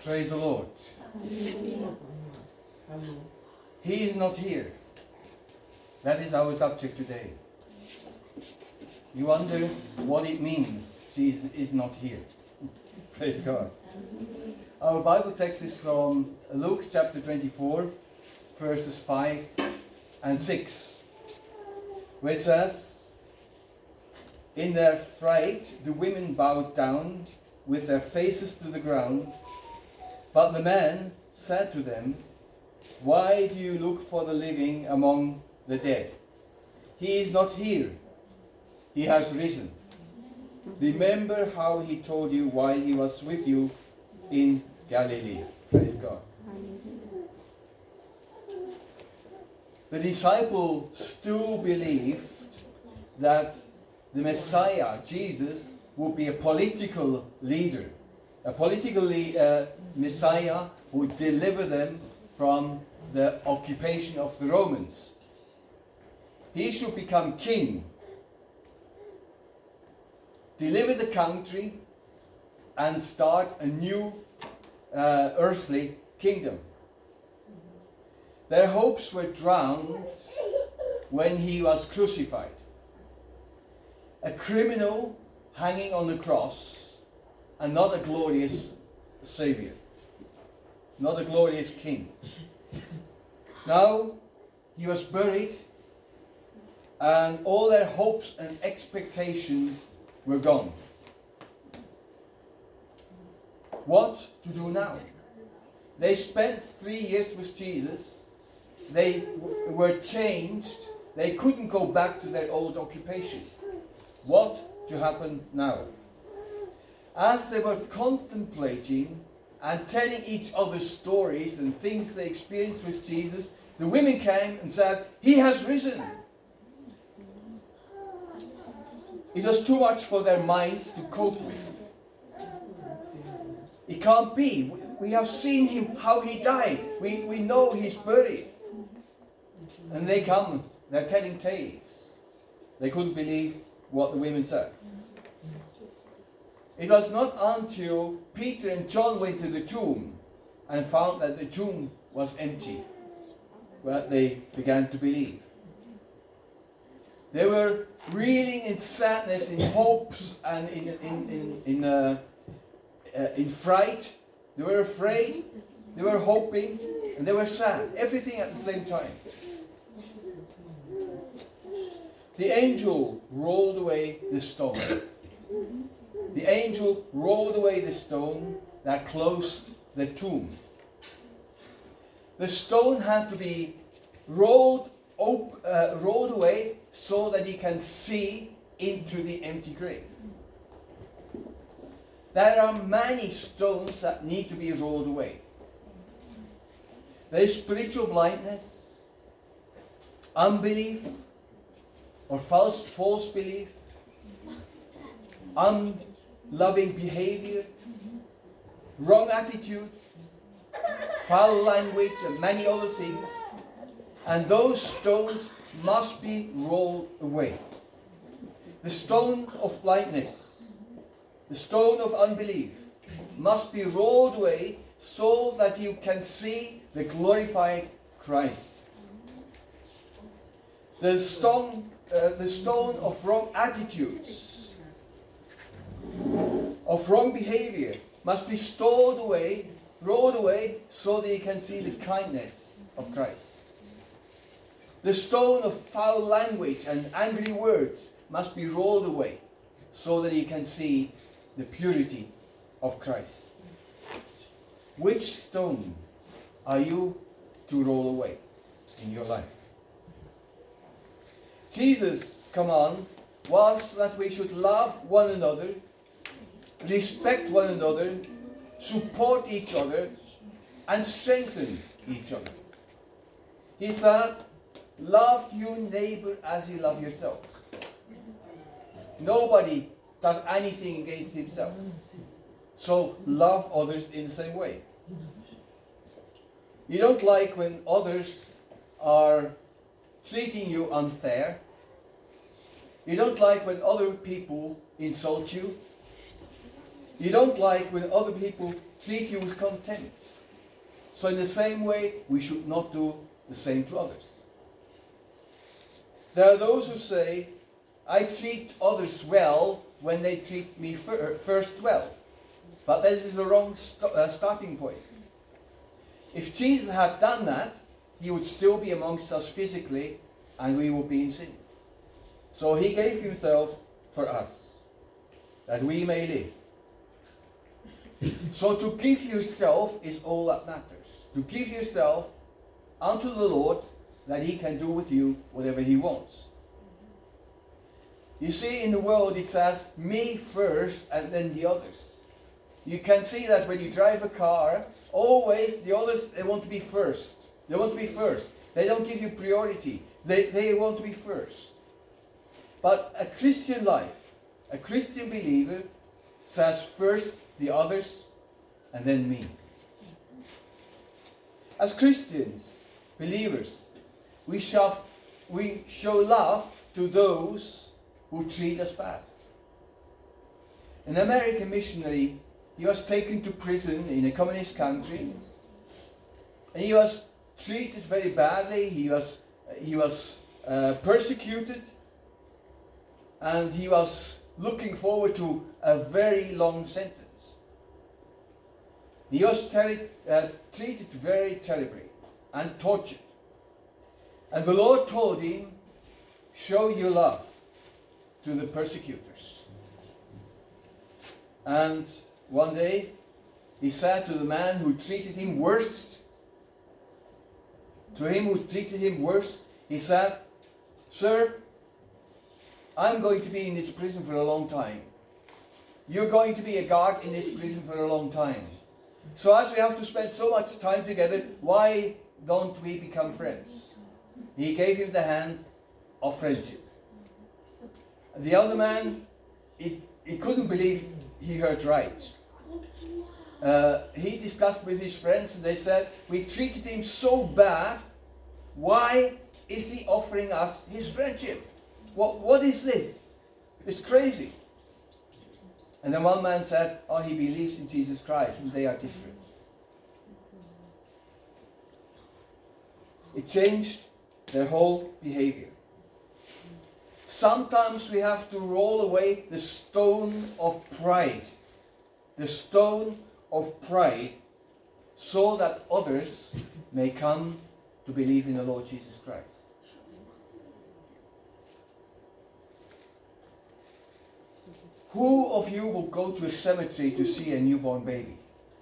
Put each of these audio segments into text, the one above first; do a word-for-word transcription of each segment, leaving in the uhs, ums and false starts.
Praise the Lord. He is not here. That is our subject today. You wonder what it means, Jesus is not here. Praise God. Our Bible text is from Luke chapter twenty-four, verses five and six, where it says, "In their fright the women bowed down with their faces to the ground, but the man said to them, 'Why do you look for the living among the dead? He is not here. He has risen. Remember how he told you while he was with you in Galilee.'" Praise God. The disciples still believed that the Messiah, Jesus, would be a political leader. A political uh, Messiah who would deliver them from the occupation of the Romans. He should become king, deliver the country, and start a new uh, earthly kingdom. Their hopes were drowned when he was crucified. A criminal hanging on the cross, and not a glorious Savior, not a glorious King. Now he was buried, and all their hopes and expectations were gone. What to do now? They spent three years with Jesus. They w- were changed. They couldn't go back to their old occupation. What to happen now? As they were contemplating and telling each other stories and things they experienced with Jesus, the women came and said, "He has risen." It was too much for their minds to cope with. It can't be. We have seen him, how he died. We, we know he's buried. And they come, they're telling tales. They couldn't believe what the women said. It was not until Peter and John went to the tomb and found that the tomb was empty that they began to believe. They were reeling in sadness, in hopes, and in in in in, uh, uh, in fright. They were afraid, they were hoping, and they were sad. Everything at the same time. The angel rolled away the stone. The angel rolled away the stone that closed the tomb. The stone had to be rolled, op- uh, rolled away so that he can see into the empty grave. There are many stones that need to be rolled away. There is spiritual blindness, unbelief, or false, false belief, unloving behavior, wrong attitudes, foul language, and many other things. And those stones must be rolled away. The stone of blindness, the stone of unbelief, must be rolled away so that you can see the glorified Christ. The stone, uh, the stone of wrong attitudes, of wrong behavior, must be stored away, rolled away, so that you can see the kindness of Christ. The stone of foul language and angry words must be rolled away, so that you can see the purity of Christ. Which stone are you to roll away in your life? Jesus' command was that we should love one another, respect one another, support each other, and strengthen each other. He said, "Love your neighbor as you love yourself." Nobody does anything against himself. So love others in the same way. You don't like when others are treating you unfair. You don't like when other people insult you. You don't like when other people treat you with contempt. So in the same way, we should not do the same to others. There are those who say, I treat others well when they treat me fir- first well. But this is the wrong st- uh, starting point. If Jesus had done that, he would still be amongst us physically, and we would be in sin. So he gave himself for us, that we may live. So to give yourself is all that matters. To give yourself unto the Lord, that he can do with you whatever he wants. You see, in the world it says, me first and then the others. You can see that when you drive a car, always the others, they want to be first. They want to be first. They don't give you priority. They, they want to be first. But a Christian life, a Christian believer, says first the others and then me. As Christians, believers, we show, we show love to those who treat us bad. An American missionary, he was taken to prison in a communist country, and he was treated very badly. He was he was uh, persecuted, and he was looking forward to a very long sentence. He was terri- uh, treated very terribly and tortured. And the Lord told him, show your love to the persecutors. And one day, he said to the man who treated him worst, to him who treated him worst, he said, sir, I'm going to be in this prison for a long time. You're going to be a guard in this prison for a long time. So as we have to spend so much time together, why don't we become friends? He gave him the hand of friendship. The other man, he, he couldn't believe he heard right. Uh, he discussed with his friends and they said, we treated him so bad, why is he offering us his friendship? What, what is this? It's crazy. And then one man said, oh, he believes in Jesus Christ and they are different. It changed their whole behavior. Sometimes we have to roll away the stone of pride. The stone of pride, so that others may come to believe in the Lord Jesus Christ. Who of you will go to a cemetery to see a newborn baby?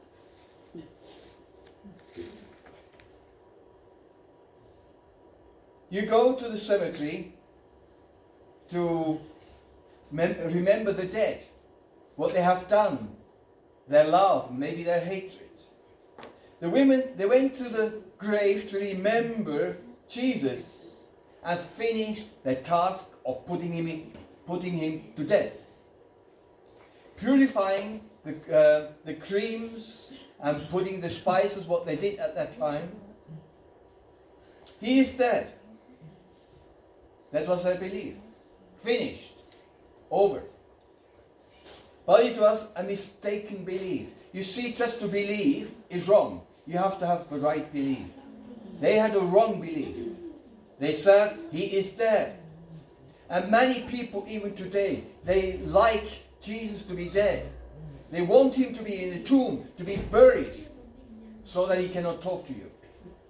You go to the cemetery to mem- remember the dead, what they have done, their love, maybe their hatred. The women, they went to the grave to remember Jesus and finish their task of putting him in, putting him to death. Purifying the, uh, the creams and putting the spices, what they did at that time. He is dead. That was their belief. Finished. Over. But it was a mistaken belief. You see, just to believe is wrong. You have to have the right belief. They had a wrong belief. They said, he is dead. And many people, even today, they like Jesus to be dead. They want him to be in the tomb, to be buried, so that he cannot talk to you.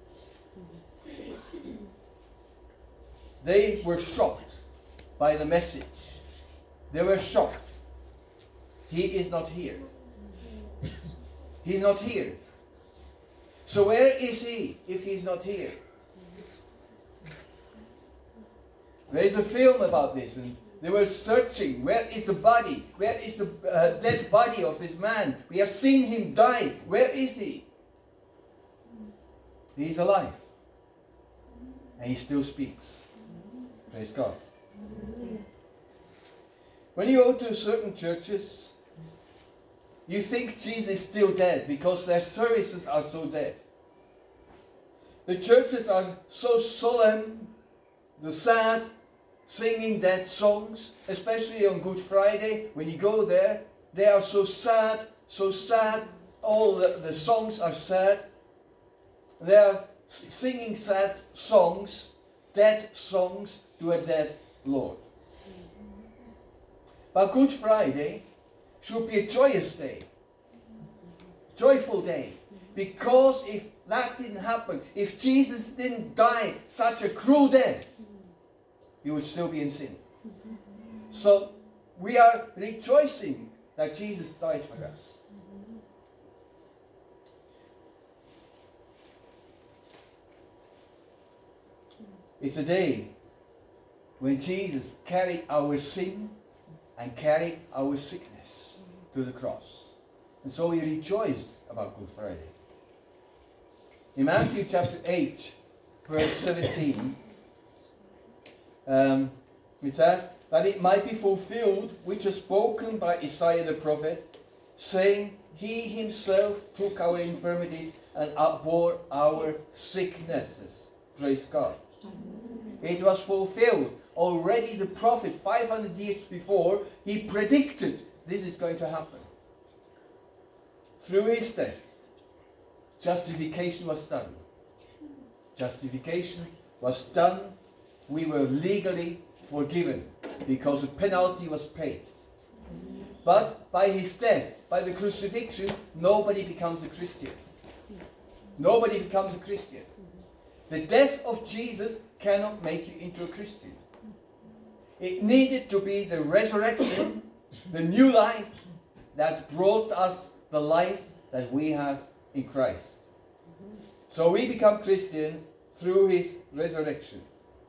They were shocked by the message. They were shocked. He is not here. He's not here. So where is he if he's not here? There is a film about this, and they were searching. Where is the body? Where is the uh, dead body of this man? We have seen him die. Where is he? He's alive. And he still speaks. Praise God. When you go to certain churches, you think Jesus is still dead because their services are so dead. The churches are so solemn, the sad, singing dead songs, especially on Good Friday. When you go there, they are so sad, so sad. All the, the songs are sad. They are singing sad songs, dead songs to a dead Lord. But Good Friday should be a joyous day, joyful day, because if that didn't happen, if Jesus didn't die such a cruel death, he would still be in sin. So we are rejoicing that Jesus died for us. It's a day when Jesus carried our sin and carried our sickness to the cross. And so we rejoice about Good Friday. In Matthew chapter eight, verse seventeen, um, it says, that it might be fulfilled which was spoken by Isaiah the prophet, saying, He himself took our infirmities and bore our sicknesses. Praise God. It was fulfilled. Already the prophet, five hundred years before, he predicted this is going to happen. Through his death, justification was done. Justification was done. We were legally forgiven because the penalty was paid. But by his death, by the crucifixion, nobody becomes a Christian. Nobody becomes a Christian. The death of Jesus cannot make you into a Christian. It needed to be the resurrection, the new life that brought us the life that we have in Christ. So we become Christians through his resurrection.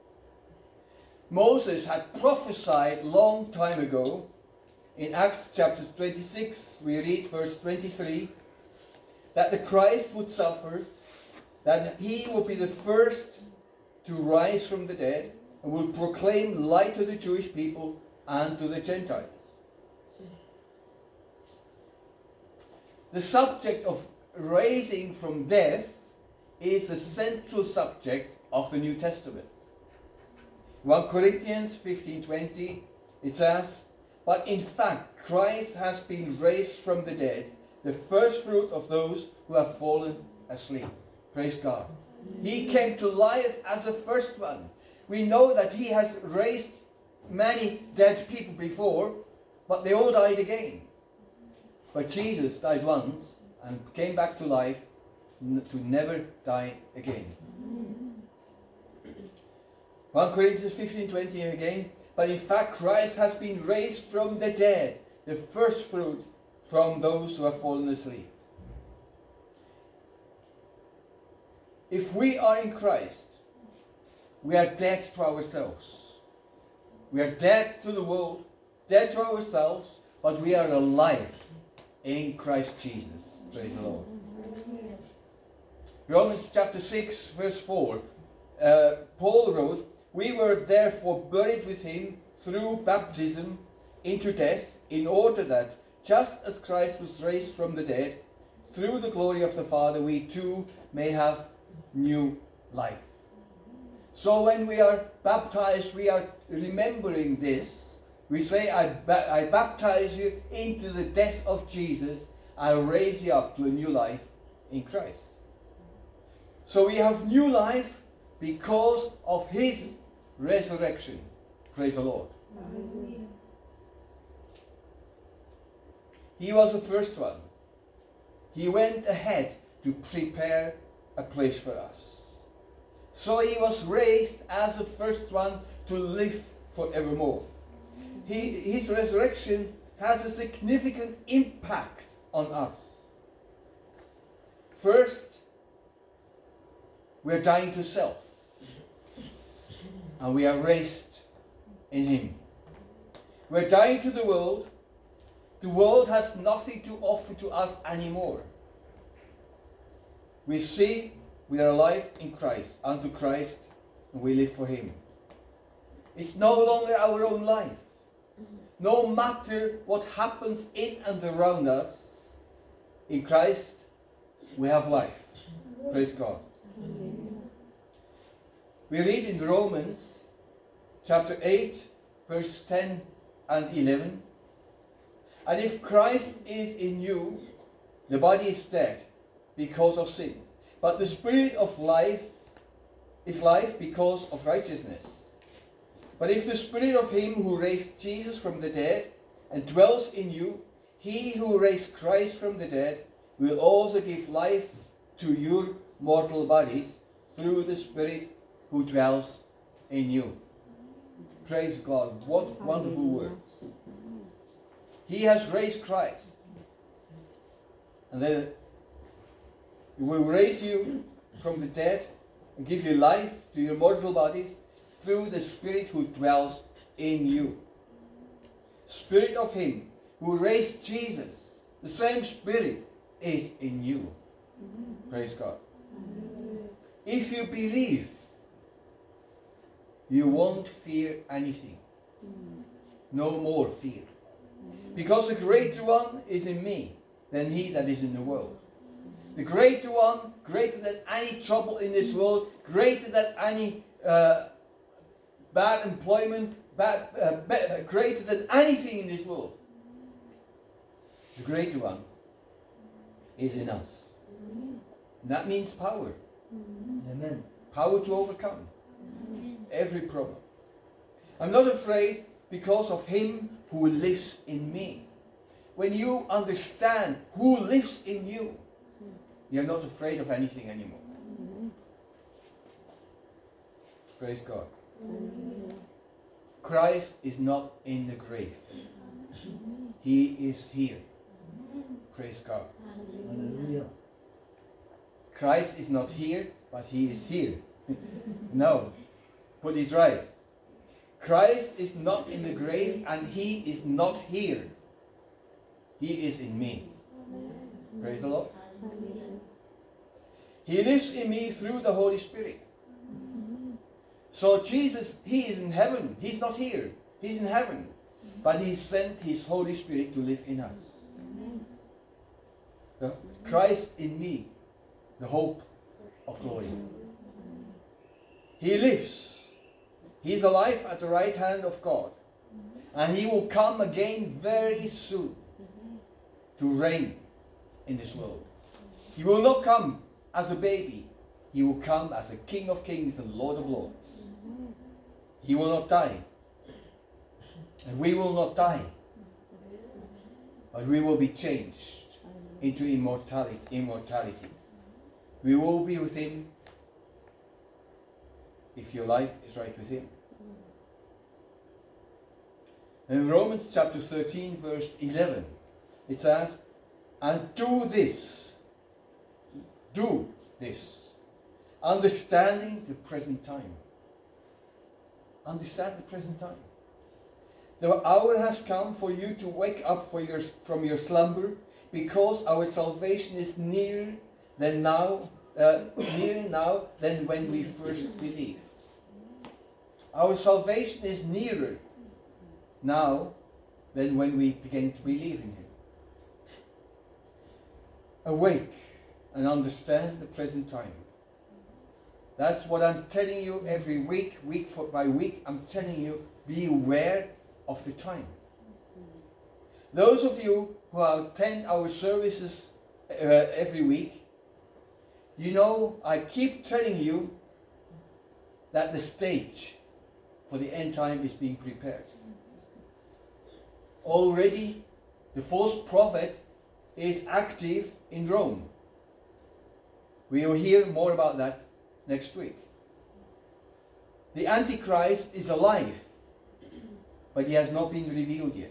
Moses had prophesied long time ago. In Acts chapter twenty-six, we read verse twenty-three, that the Christ would suffer, that he would be the first to rise from the dead, and would proclaim light to the Jewish people and to the Gentiles. The subject of raising from death is the central subject of the New Testament. First Corinthians fifteen twenty, it says, but in fact Christ has been raised from the dead, the first fruit of those who have fallen asleep. Praise God. He came to life as the first one. We know that he has raised many dead people before, but they all died again. But Jesus died once and came back to life to never die again. First Corinthians fifteen twenty again, but in fact Christ has been raised from the dead, the first fruit from those who have fallen asleep. If we are in Christ, we are dead to ourselves. We are dead to the world, dead to ourselves, but we are alive in Christ Jesus. Praise the Lord. Romans chapter six, verse four. Uh, Paul wrote, we were therefore buried with him through baptism into death, in order that, just as Christ was raised from the dead, through the glory of the Father, we too may have new life. So when we are baptized, we are remembering this. We say, I, ba- I baptize you into the death of Jesus. I raise you up to a new life in Christ. So we have new life because of his resurrection. Praise the Lord. Hallelujah. He was the first one. He went ahead to prepare a place for us. So he was raised as the first one to live forevermore. He, his resurrection has a significant impact on us. First, we're dying to self. And we are raised in him. We're dying to the world. The world has nothing to offer to us anymore. We see we are alive in Christ, unto Christ, and we live for him. It's no longer our own life. No matter what happens in and around us, in Christ, we have life. Praise God. We read in Romans chapter eight, verse ten and eleven. And if Christ is in you, the body is dead because of sin. But the Spirit of life is life because of righteousness. But if the Spirit of him who raised Jesus from the dead and dwells in you, he who raised Christ from the dead will also give life to your mortal bodies through the Spirit who dwells in you. Praise God. What wonderful words. He has raised Christ. And then he will raise you from the dead and give you life to your mortal bodies through the Spirit who dwells in you. Spirit of him who raised Jesus, the same Spirit is in you. Mm-hmm. Praise God. Mm-hmm. If you believe, you won't fear anything. Mm-hmm. No more fear. Mm-hmm. Because the greater one is in me than he that is in the world. The greater one, greater than any trouble in this world, greater than any uh, bad employment, bad, uh, be- greater than anything in this world. The greater one is in us. Amen. That means power. Amen. Power to overcome Amen. Every problem. I'm not afraid because of him who lives in me. When you understand who lives in you, you're not afraid of anything anymore. Amen. Praise God. Amen. Christ is not in the grave. He is here. Praise God. Hallelujah. Christ is not here, but he is here. No, put it right. Christ is not in the grave and he is not here. He is in me. Praise the Lord. He lives in me through the Holy Spirit. So Jesus, he is in heaven. He's not here. He's in heaven. But he sent his Holy Spirit to live in us. The Christ in me, the hope of glory. He lives. He is alive at the right hand of God. And he will come again very soon to reign in this world. He will not come as a baby. He will come as a King of kings and Lord of lords. He will not die. And we will not die. But we will be changed into immortality. immortality. We will be with him if your life is right with him. In Romans chapter thirteen verse eleven it says, and do this, do this, understanding the present time. Understand the present time. The hour has come for you to wake up for your, from your slumber, because our salvation is nearer than now, uh, nearer now than when we first believed. Our salvation is nearer now than when we began to believe in him. Awake and understand the present time. That's what I'm telling you every week, week for, by week. I'm telling you, be aware of the time. Those of you who attend our services uh, every week, you know, I keep telling you that the stage for the end time is being prepared. Already, the false prophet is active in Rome. We will hear more about that next week. The Antichrist is alive, but he has not been revealed yet.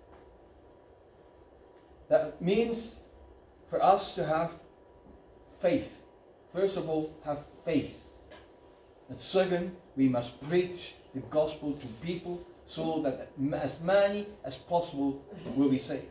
That means for us to have faith. First of all, have faith. And second, we must preach the gospel to people so that as many as possible will be saved.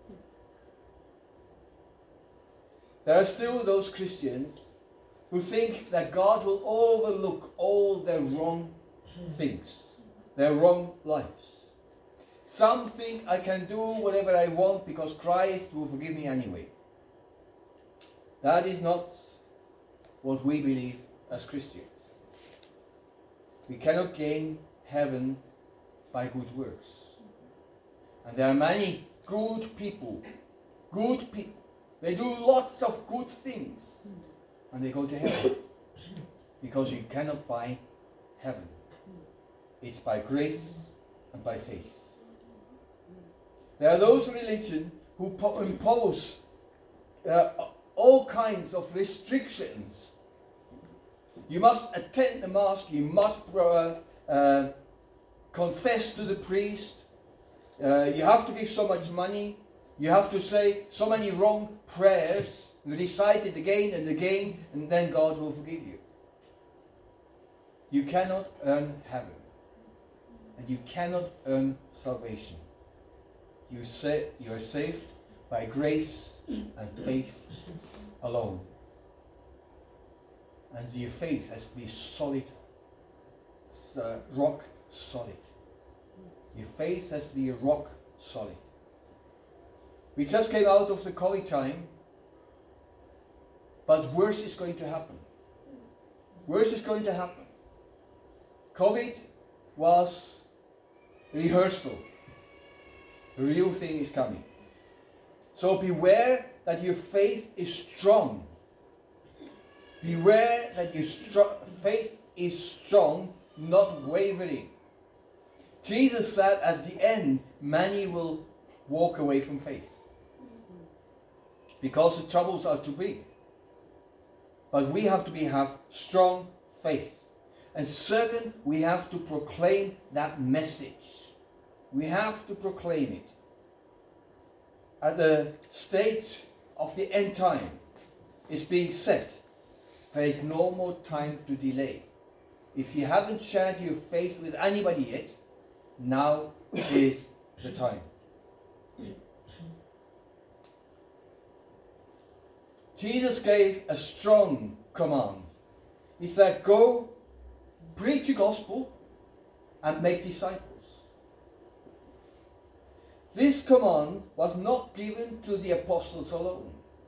There are still those Christians who think that God will overlook all their wrong things, their wrong lives. Some think I can do whatever I want because Christ will forgive me anyway. That is not what we believe as Christians. We cannot gain heaven by good works. And there are many good people. Good people. They do lots of good things. And they go to heaven. Because you cannot buy heaven. It's by grace and by faith. There are those religions who po- impose uh, all kinds of restrictions. You must attend the mass, you must uh, uh, confess to the priest, uh, you have to give so much money, you have to say so many wrong prayers, recite it again and again, and then God will forgive you. You cannot earn heaven. And you cannot earn salvation. You say you are saved by grace and faith alone. And your faith has to be solid, uh, rock solid. Your faith has to be rock solid. We just came out of the COVID time, but worse is going to happen. Worse is going to happen. COVID was rehearsal. The real thing is coming. So beware that your faith is strong. Beware that your stro- faith is strong, not wavering. Jesus said at the end, many will walk away from faith. Because the troubles are too big. But we have to be, have strong faith. And second, we have to proclaim that message. We have to proclaim it. At the stage of the end time is being set, there is no more time to delay. If you haven't shared your faith with anybody yet, now is the time. Jesus gave a strong command. He said, go preach the gospel and make disciples. This command was not given to the apostles alone.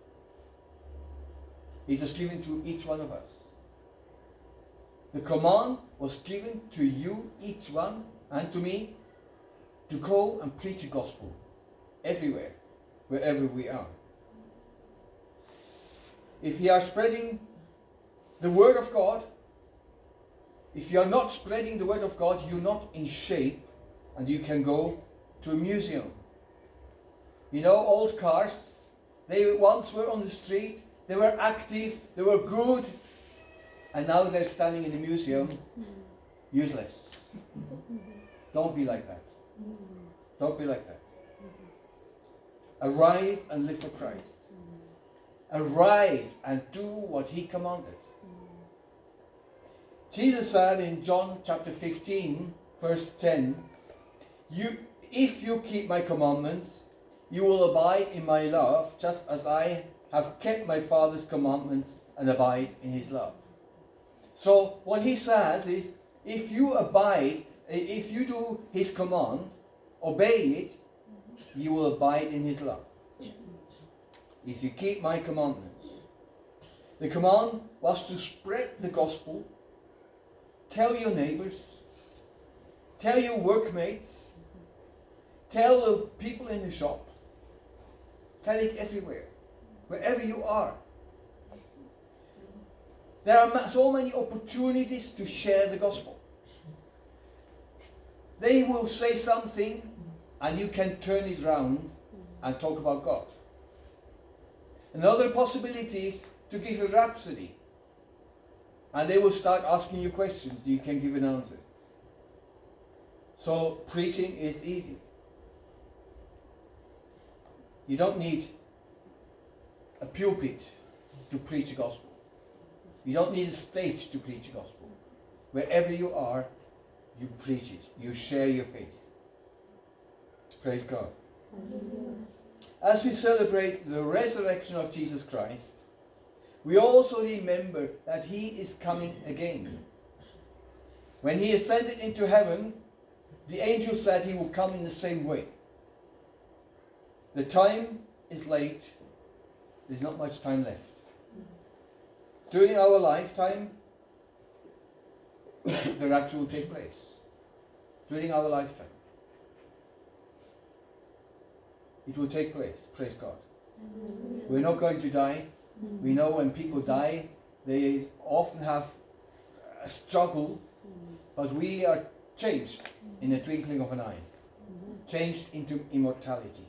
It was given to each one of us. The command was given to you, each one, and to me, to go and preach the gospel everywhere, wherever we are. If you are spreading the word of God, if you are not spreading the word of God, you're not in shape, and you can go to a museum. You know, old cars, they once were on the street, they were active, they were good, and now they're standing in a museum, useless. Don't be like that. Don't be like that. Arise and live for Christ. Arise and do what He commanded. Jesus said in John chapter fifteen, verse ten, you, if you keep my commandments, you will abide in my love, just as I have kept my Father's commandments and abide in His love. So what He says is, if you abide, if you do His command, obey it, you will abide in His love. If you keep my commandments. The command was to spread the gospel. Tell your neighbors. Tell your workmates. Tell the people in the shop. Tell it everywhere. Wherever you are. There are so many opportunities to share the gospel. They will say something and you can turn it around and talk about God. Another possibility is to give a rhapsody. And they will start asking you questions. You can give an answer. So preaching is easy. You don't need a pulpit to preach the gospel. You don't need a stage to preach the gospel. Wherever you are, you preach it. You share your faith. Praise God. As we celebrate the resurrection of Jesus Christ, we also remember that He is coming again. When He ascended into heaven, the angel said He will come in the same way. The time is late. There's not much time left. During our lifetime, the rapture will take place. During our lifetime. it will take place. Praise God. We're not going to die. We know when people die, they often have a struggle, but we are changed in the twinkling of an eye, changed into immortality.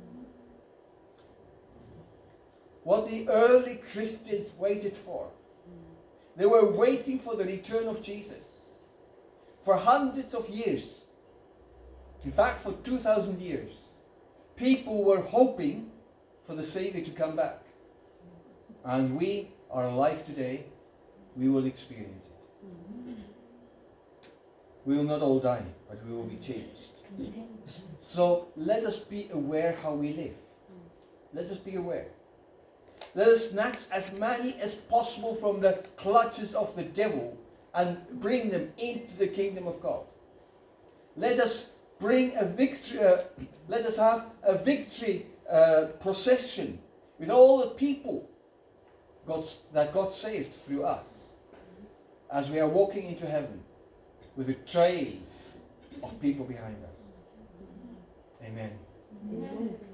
What the early Christians waited for, they were waiting for the return of Jesus for hundreds of years. In fact, for two thousand years, people were hoping for the Savior to come back. And we are alive today, we will experience it. We will not all die, but we will be changed. So let us be aware how we live. Let us be aware. Let us snatch as many as possible from the clutches of the devil and bring them into the kingdom of God. Let us bring a victory, uh, let us have a victory uh, procession with all the people God, that God saved through us as we are walking into heaven with a train of people behind us. Amen. Amen.